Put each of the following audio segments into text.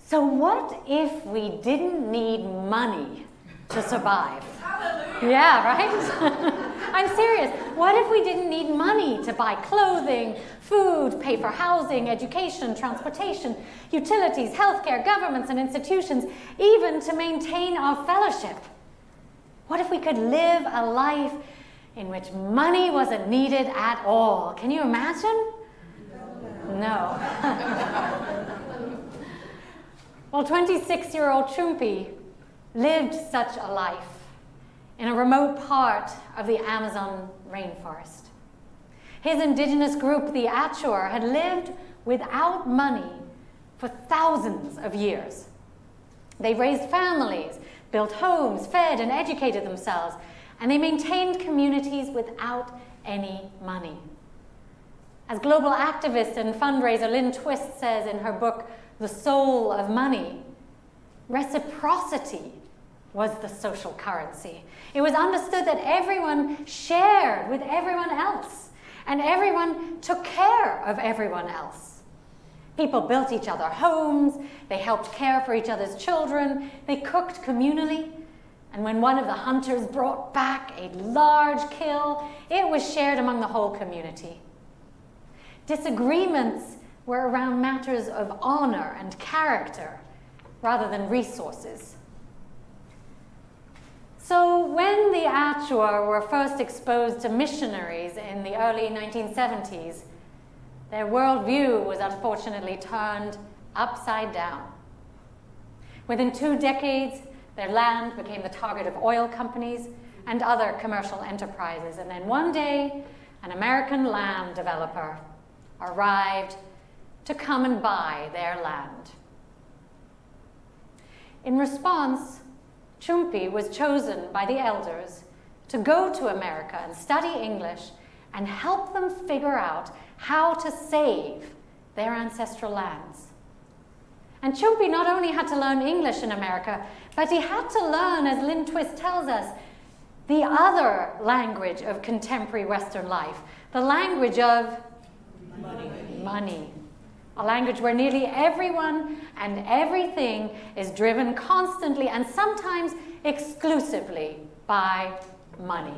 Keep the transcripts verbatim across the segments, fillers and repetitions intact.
So what if we didn't need money to survive? Hallelujah. Yeah, right? I'm serious. What if we didn't need money to buy clothing, food, pay for housing, education, transportation, utilities, healthcare, governments and institutions, even to maintain our fellowship? What if we could live a life in which money wasn't needed at all? Can you imagine? No. Well, twenty-six-year-old Chumpi lived such a life in a remote part of the Amazon rainforest. His indigenous group, the Achur, had lived without money for thousands of years. They raised families, built homes, fed and educated themselves, and they maintained communities without any money. As global activist and fundraiser Lynn Twist says in her book, The Soul of Money, reciprocity was the social currency. It was understood that everyone shared with everyone else, and everyone took care of everyone else. People built each other homes, they helped care for each other's children, they cooked communally, and when one of the hunters brought back a large kill, it was shared among the whole community. Disagreements were around matters of honor and character rather than resources. So when the Achur were first exposed to missionaries in the early nineteen seventies, their worldview was unfortunately turned upside down. Within two decades, their land became the target of oil companies and other commercial enterprises. And then one day, an American land developer arrived to come and buy their land. In response, Chumpi was chosen by the elders to go to America and study English and help them figure out how to save their ancestral lands. And Chumpi not only had to learn English in America, but he had to learn, as Lynn Twist tells us, the other language of contemporary Western life, the language of money. money. A language where nearly everyone and everything is driven constantly and sometimes exclusively by money.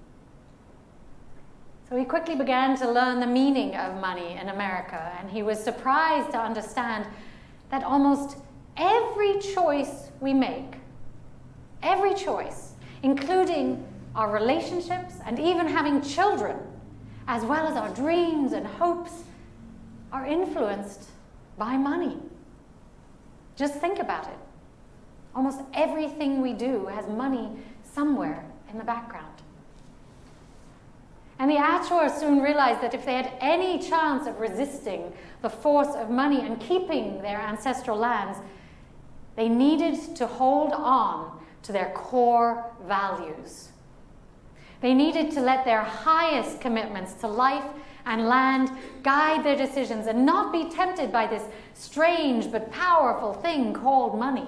So he quickly began to learn the meaning of money in America, and he was surprised to understand that almost every choice we make, every choice, including our relationships and even having children, as well as our dreams and hopes, are influenced by money. Just think about it. Almost everything we do has money somewhere in the background. And the Achur soon realized that if they had any chance of resisting the force of money and keeping their ancestral lands, they needed to hold on to their core values. They needed to let their highest commitments to life and land guide their decisions and not be tempted by this strange but powerful thing called money.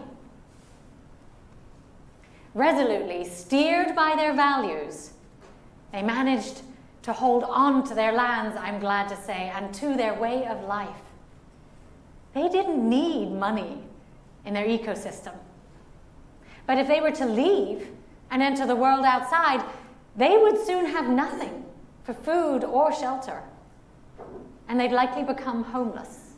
Resolutely steered by their values, they managed to hold on to their lands, I'm glad to say, and to their way of life. They didn't need money in their ecosystem. But if they were to leave and enter the world outside, they would soon have nothing for food or shelter, and they'd likely become homeless.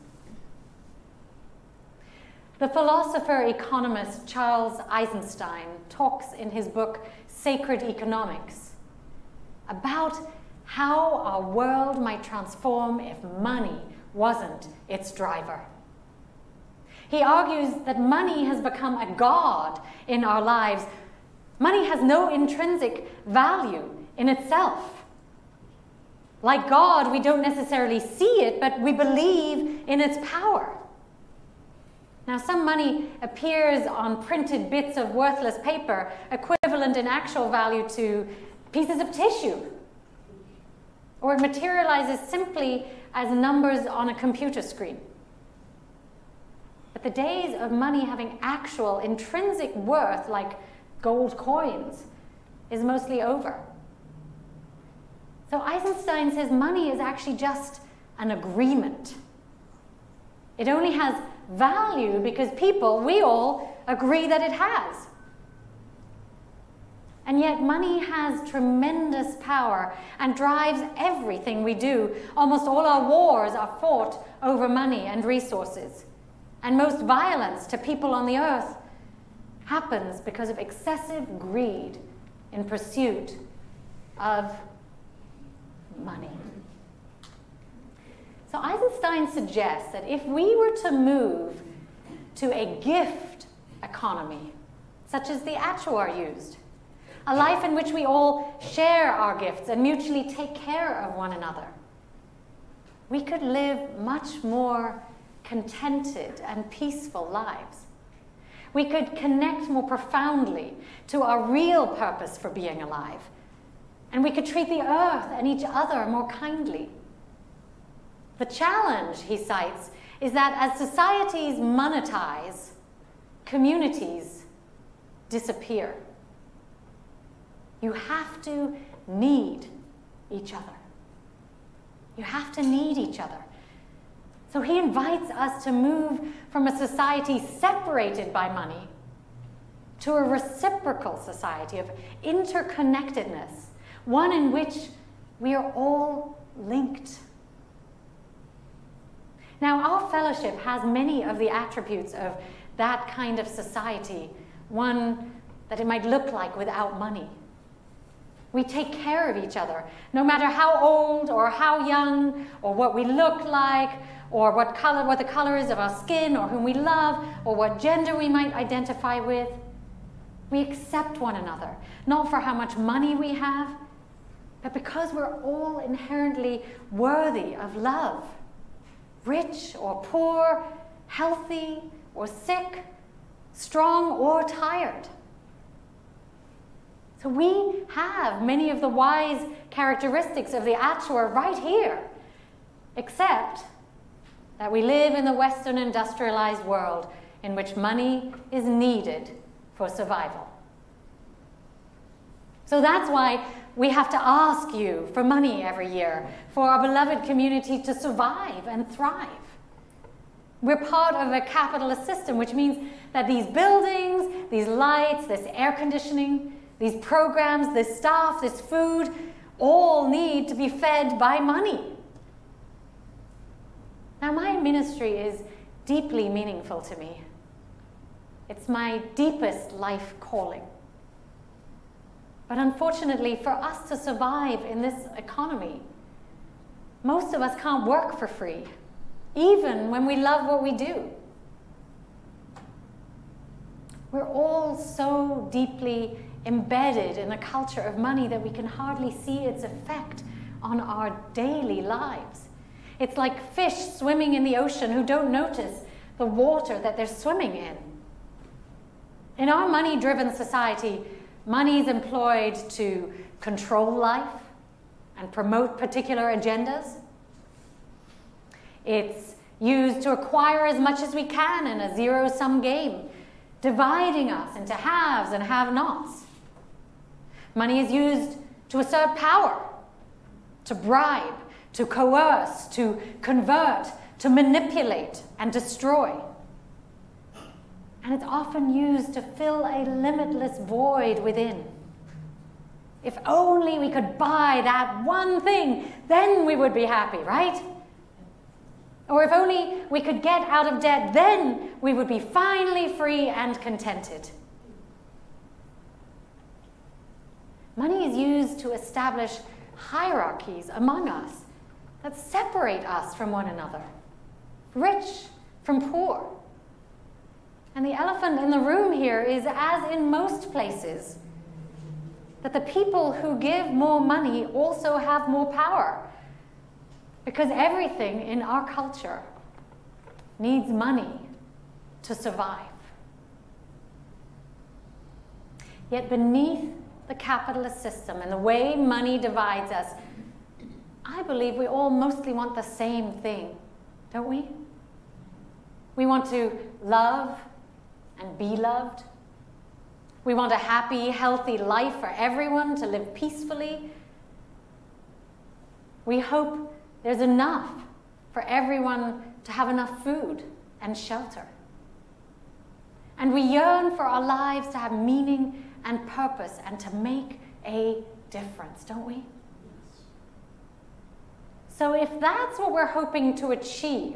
The philosopher-economist Charles Eisenstein talks in his book Sacred Economics about how our world might transform if money wasn't its driver. He argues that money has become a god in our lives. Money has no intrinsic value in itself. Like God, we don't necessarily see it, but we believe in its power. Now, some money appears on printed bits of worthless paper, equivalent in actual value to pieces of tissue. Or it materializes simply as numbers on a computer screen. But the days of money having actual intrinsic worth, like gold coins, is mostly over. So Eisenstein says money is actually just an agreement. It only has value because people, we all, agree that it has. And yet money has tremendous power and drives everything we do. Almost all our wars are fought over money and resources. And most violence to people on the earth happens because of excessive greed in pursuit of money. So Eisenstein suggests that if we were to move to a gift economy, such as the Achuar used, a life in which we all share our gifts and mutually take care of one another, we could live much more contented and peaceful lives. We could connect more profoundly to our real purpose for being alive, and we could treat the earth and each other more kindly. The challenge, he cites, is that as societies monetize, communities disappear. You have to need each other. You have to need each other. So he invites us to move from a society separated by money to a reciprocal society of interconnectedness, one in which we are all linked. Now, our fellowship has many of the attributes of that kind of society, one that it might look like without money. We take care of each other, no matter how old or how young, or what we look like, or what color, what the color is of our skin, or whom we love, or what gender we might identify with. We accept one another, not for how much money we have, but because we're all inherently worthy of love. Rich or poor, healthy or sick, strong or tired. So we have many of the wise characteristics of the Achuar right here, except that we live in the Western industrialized world in which money is needed for survival. So that's why we have to ask you for money every year for our beloved community to survive and thrive. We're part of a capitalist system, which means that these buildings, these lights, this air conditioning, these programs, this staff, this food, all need to be fed by money. Now, my ministry is deeply meaningful to me. It's my deepest life calling. But unfortunately, for us to survive in this economy, most of us can't work for free, even when we love what we do. We're all so deeply embedded in the culture of money that we can hardly see its effect on our daily lives. It's like fish swimming in the ocean who don't notice the water that they're swimming in. In our money-driven society, money is employed to control life and promote particular agendas. It's used to acquire as much as we can in a zero-sum game, dividing us into haves and have-nots. Money is used to assert power, to bribe, to coerce, to convert, to manipulate and destroy. And it's often used to fill a limitless void within. If only we could buy that one thing, then we would be happy, right? Or if only we could get out of debt, then we would be finally free and contented. Money is used to establish hierarchies among us that separate us from one another, rich from poor. And the elephant in the room here is, as in most places, that the people who give more money also have more power, because everything in our culture needs money to survive. Yet beneath the capitalist system and the way money divides us, I believe we all mostly want the same thing, don't we? We want to love and be loved. We want a happy, healthy life for everyone to live peacefully. We hope there's enough for everyone to have enough food and shelter. And we yearn for our lives to have meaning and purpose and to make a difference, don't we? So if that's what we're hoping to achieve,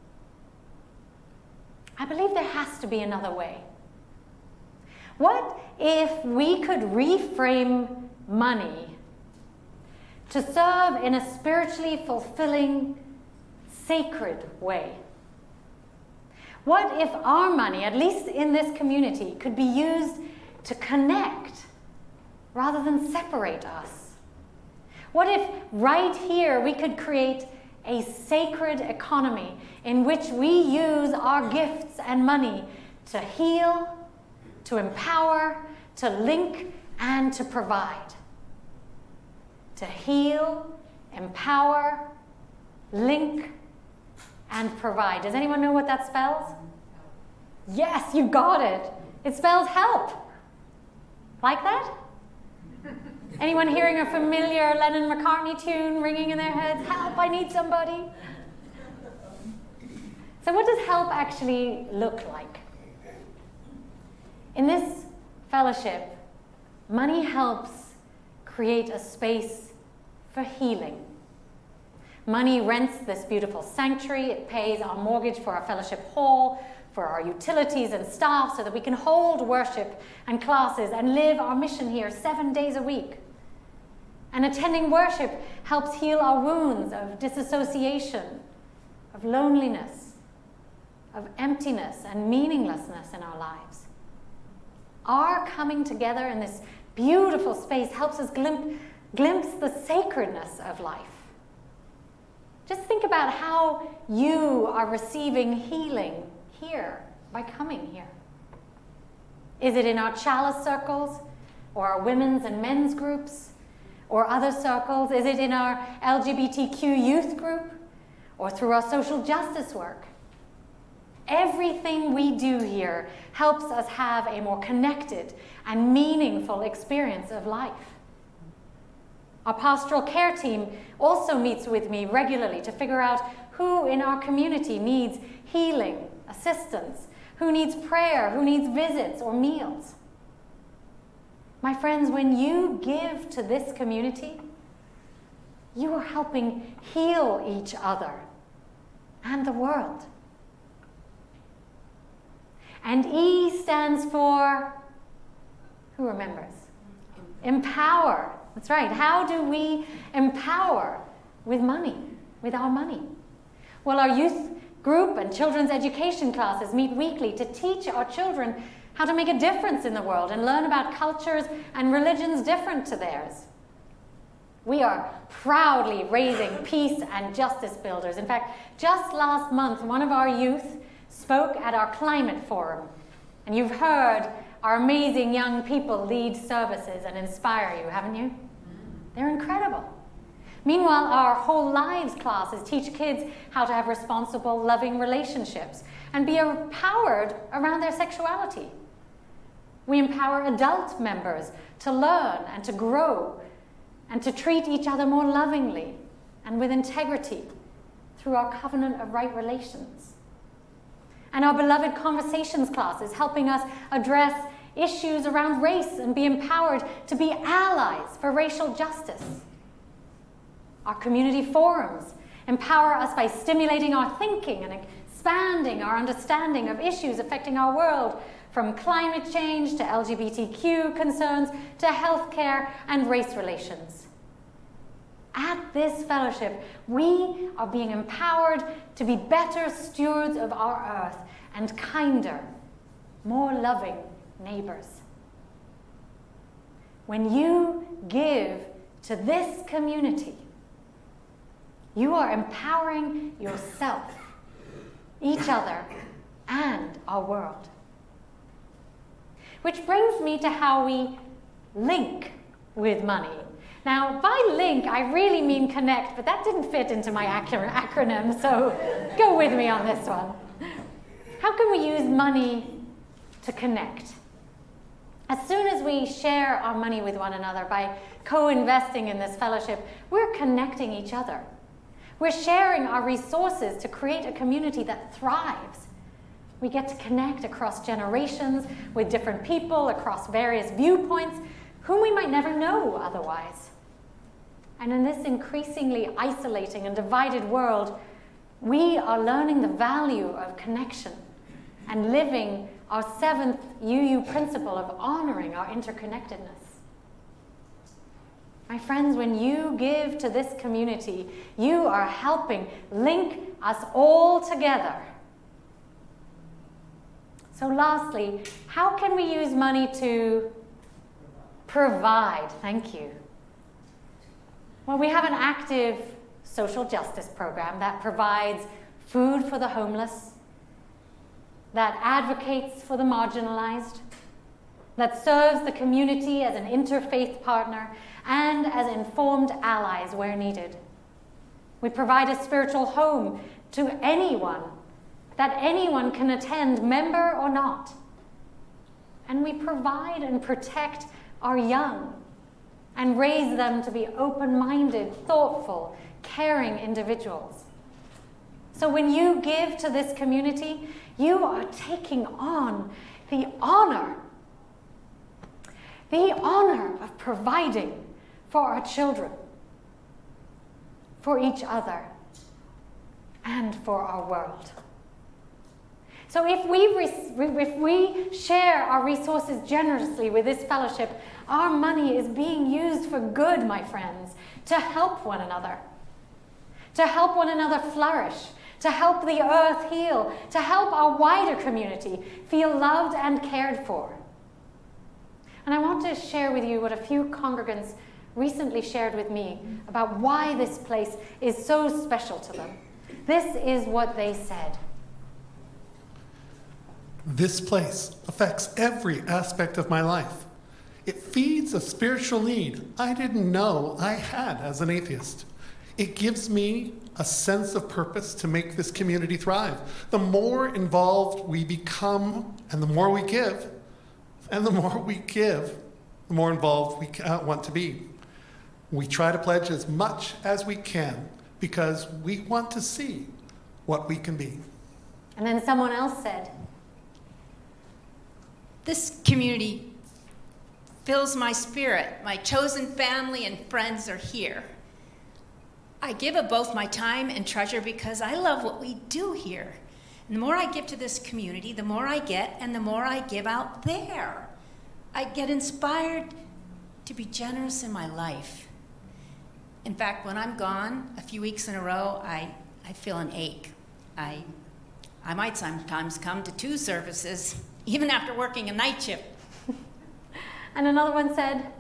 I believe there has to be another way. What if we could reframe money to serve in a spiritually fulfilling, sacred way? What if our money, at least in this community, could be used to connect rather than separate us? What if right here we could create a sacred economy in which we use our gifts and money to heal, to empower, to link, and to provide? To heal, empower, link, and provide. Does anyone know what that spells? Yes, you got it. It spells help. Like that? Anyone hearing a familiar Lennon-McCartney tune ringing in their heads? Help, I need somebody. So what does help actually look like? In this fellowship, money helps create a space for healing. Money rents this beautiful sanctuary. It pays our mortgage for our fellowship hall, for our utilities and staff, so that we can hold worship and classes and live our mission here seven days a week. And attending worship helps heal our wounds of disassociation, of loneliness, of emptiness and meaninglessness in our lives. Our coming together in this beautiful space helps us glimpse, glimpse the sacredness of life. Just think about how you are receiving healing here by coming here. Is it in our chalice circles, or our women's and men's groups, or other circles? Is it in our L G B T Q youth group, or through our social justice work? Everything we do here helps us have a more connected and meaningful experience of life. Our pastoral care team also meets with me regularly to figure out who in our community needs healing, assistance, who needs prayer, who needs visits or meals. My friends, when you give to this community, you are helping heal each other and the world. And E stands for, who remembers? Empower. That's right. How do we empower with money, with our money? Well, our youth group and children's education classes meet weekly to teach our children how to make a difference in the world and learn about cultures and religions different to theirs. We are proudly raising peace and justice builders. In fact, just last month, one of our youth spoke at our climate forum. And you've heard our amazing young people lead services and inspire you, haven't you? They're incredible. Meanwhile, our whole lives classes teach kids how to have responsible, loving relationships and be empowered around their sexuality. We empower adult members to learn and to grow and to treat each other more lovingly and with integrity through our covenant of right relations. And our beloved conversations class is helping us address issues around race and be empowered to be allies for racial justice. Our community forums empower us by stimulating our thinking and expanding our understanding of issues affecting our world, from climate change to L G B T Q concerns to healthcare and race relations. At this fellowship, we are being empowered to be better stewards of our earth and kinder, more loving neighbors. When you give to this community, you are empowering yourself, each other, and our world. Which brings me to how we link with money. Now, by link, I really mean connect, but that didn't fit into my acronym, so go with me on this one. How can we use money to connect? As soon as we share our money with one another by co-investing in this fellowship, we're connecting each other. We're sharing our resources to create a community that thrives. We get to connect across generations with different people, across various viewpoints, whom we might never know otherwise. And in this increasingly isolating and divided world, we are learning the value of connection and living our seventh U U principle of honoring our interconnectedness. My friends, when you give to this community, you are helping link us all together. So lastly, how can we use money to provide? Thank you. Well, we have an active social justice program that provides food for the homeless, that advocates for the marginalized, that serves the community as an interfaith partner and as informed allies where needed. We provide a spiritual home to anyone, that anyone can attend, member or not. And we provide and protect our young and raise them to be open-minded, thoughtful, caring individuals. So when you give to this community, you are taking on the honor, the honor of providing for our children, for each other, and for our world. So if we, if we share our resources generously with this fellowship, our money is being used for good, my friends, to help one another, to help one another flourish, to help the earth heal, to help our wider community feel loved and cared for. And I want to share with you what a few congregants recently shared with me about why this place is so special to them. This is what they said. This place affects every aspect of my life. It feeds a spiritual need I didn't know I had as an atheist. It gives me a sense of purpose to make this community thrive. The more involved we become and the more we give, and the more we give, the more involved we want to be. We try to pledge as much as we can because we want to see what we can be. And then someone else said, this community fills my spirit. My chosen family and friends are here. I give of both my time and treasure because I love what we do here. And the more I give to this community, the more I get, and the more I give out there. I get inspired to be generous in my life. In fact, when I'm gone a few weeks in a row, I, I feel an ache. I, I might sometimes come to two services, even after working a night shift. And another one said,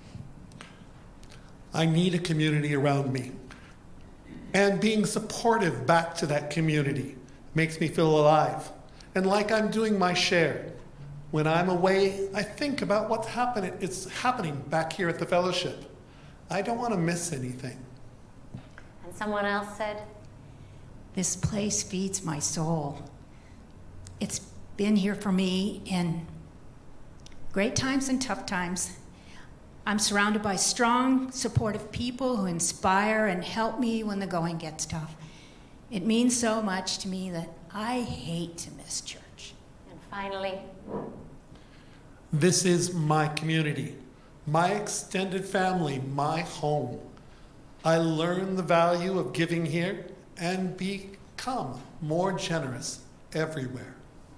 I need a community around me. And being supportive back to that community makes me feel alive. And like I'm doing my share. When I'm away, I think about what's happening. It's happening back here at the fellowship. I don't want to miss anything. And someone else said, this place feeds my soul. It's been here for me in great times and tough times. I'm surrounded by strong, supportive people who inspire and help me when the going gets tough. It means so much to me that I hate to miss church. And finally, this is my community, my extended family, my home. I learn the value of giving here and become more generous everywhere.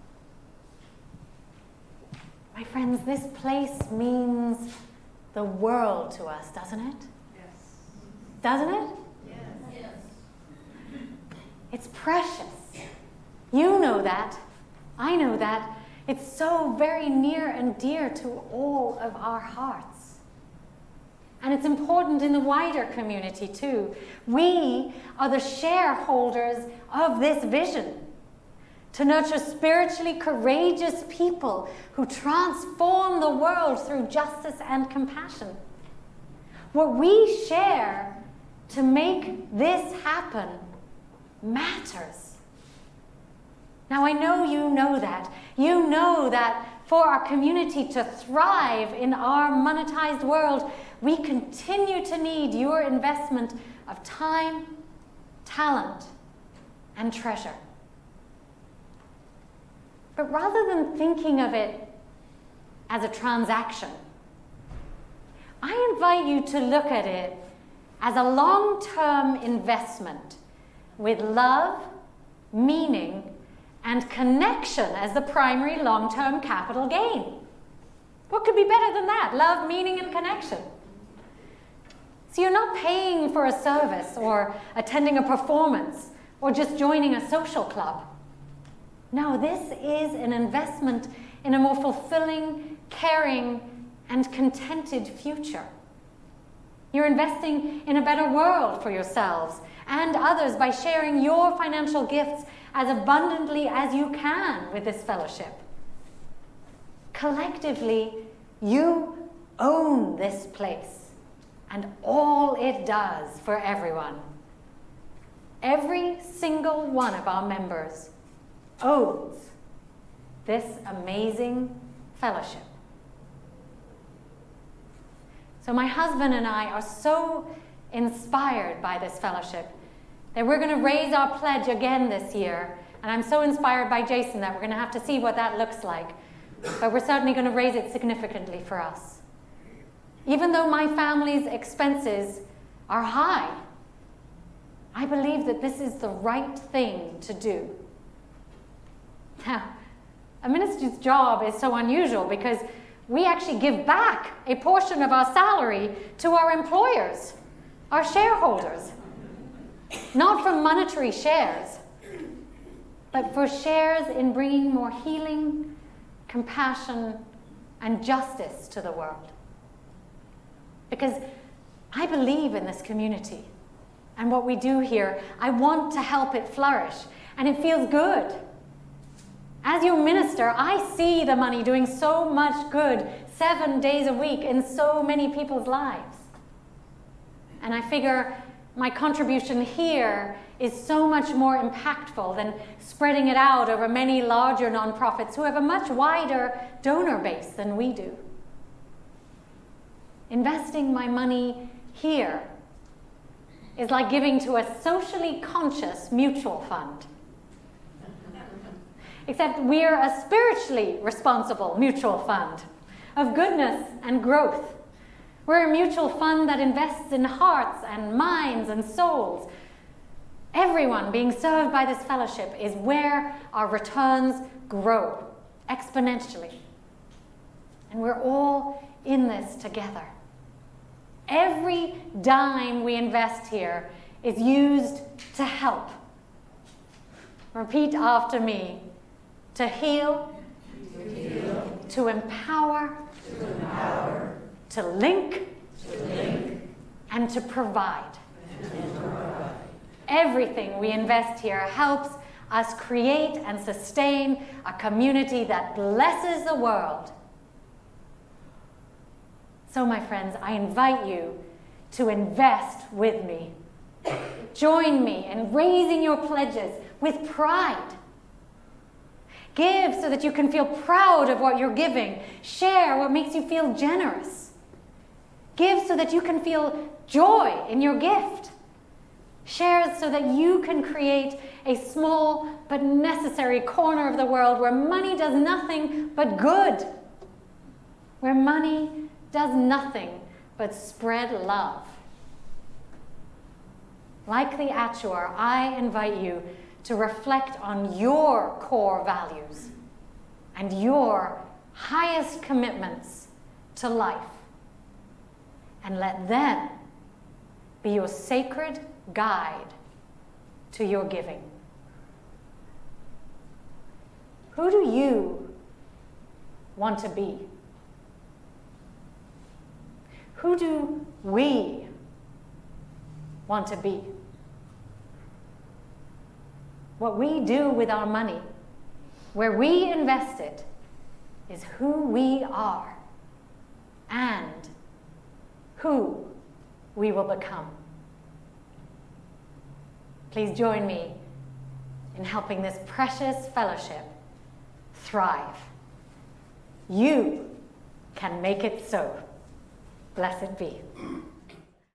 My friends, this place means the world to us, doesn't it? Yes. Doesn't it? Yes. Yes. It's precious. You know that. I know that. It's so very near and dear to all of our hearts. And it's important in the wider community too. We are the shareholders of this vision. To nurture spiritually courageous people who transform the world through justice and compassion. What we share to make this happen matters. Now, I know you know that. You know that for our community to thrive in our monetized world, we continue to need your investment of time talent, and treasure. But rather than thinking of it as a transaction, I invite you to look at it as a long-term investment with love, meaning, and connection as the primary long-term capital gain. What could be better than that? Love, meaning, and connection. So you're not paying for a service or attending a performance or just joining a social club. No, this is an investment in a more fulfilling, caring, and contented future. You're investing in a better world for yourselves and others by sharing your financial gifts as abundantly as you can with this fellowship. Collectively, you own this place and all it does for everyone. Every single one of our members owns this amazing fellowship. So my husband and I are so inspired by this fellowship that we're going to raise our pledge again this year. And I'm so inspired by Jason that we're going to have to see what that looks like. But we're certainly going to raise it significantly for us. Even though my family's expenses are high, I believe that this is the right thing to do. Now, a minister's job is so unusual because we actually give back a portion of our salary to our employers, our shareholders. Not for monetary shares, but for shares in bringing more healing, compassion, and justice to the world. Because I believe in this community and what we do here. I want to help it flourish, and it feels good. As your minister, I see the money doing so much good seven days a week in so many people's lives. And I figure my contribution here is so much more impactful than spreading it out over many larger nonprofits who have a much wider donor base than we do. Investing my money here is like giving to a socially conscious mutual fund. Except we're a spiritually responsible mutual fund of goodness and growth. We're a mutual fund that invests in hearts and minds and souls. Everyone being served by this fellowship is where our returns grow exponentially. And we're all in this together. Every dime we invest here is used to help. Repeat after me. To heal, to, heal, to empower, to, empower, to, link, to link, and to provide. And to provide. Everything we invest here helps us create and sustain a community that blesses the world. So, my friends, I invite you to invest with me. Join me in raising your pledges with pride. Give so that you can feel proud of what you're giving. Share what makes you feel generous. Give so that you can feel joy in your gift. Share so that you can create a small but necessary corner of the world where money does nothing but good. Where money does nothing but spread love. Like the Achuar, I invite you to reflect on your core values and your highest commitments to life, and let them be your sacred guide to your giving. Who do you want to be? Who do we want to be? What we do with our money, where we invest it, is who we are and who we will become. Please join me in helping this precious fellowship thrive. You can make it so. Blessed be.